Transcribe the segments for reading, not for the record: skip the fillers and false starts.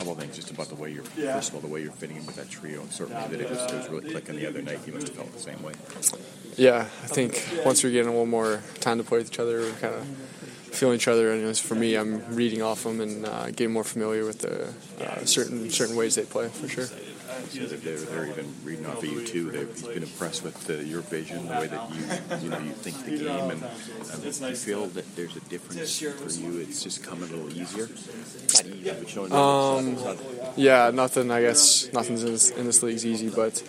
couple of things just about the way first of all, the way you're fitting in with that trio, and certainly that it was really clicking the other night. You must have felt the same way. Yeah, I think once we're getting a little more time to play with each other, we're kind of feeling each other. And for me, I'm reading off them and getting more familiar with the certain ways they play, for sure. So they're even reading off of you too. He's been impressed with your vision, the way that you think the game, and do you feel that there's a difference for you? It's just coming a little easier. Not easy, but showing yeah, nothing. I guess nothing's in this league's easy, but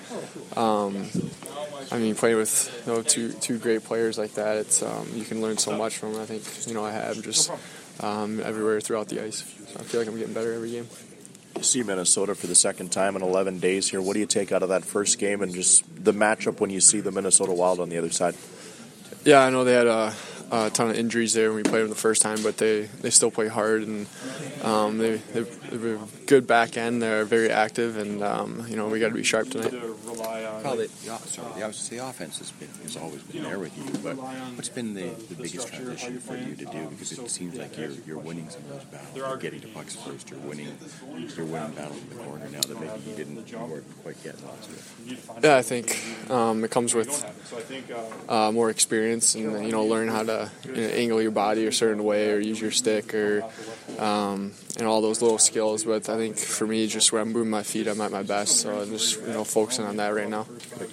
I mean, playing with two great players like that, it's you can learn so much from them. I think I have just everywhere throughout the ice. So I feel like I'm getting better every game. You see Minnesota for the second time in 11 days here. What do you take out of that first game and just the matchup when you see the Minnesota Wild on the other side? Yeah, I know they had a ton of injuries there when we played them the first time, but they still play hard, and they're a good back end. They're very active, and we got to be sharp tonight. Probably the offense has always been there with you, but what's been the biggest transition for you to do? Because it seems like you're winning some of those battles. You're getting to pucks first. You're winning battles in the corner now that maybe you weren't quite getting last week. Yeah, I think it comes with more experience and learn how to angle your body a certain way or use your stick or and all those little skills. But I think for me, just when I'm moving my feet, I'm at my best. So I'm just focusing on that right now.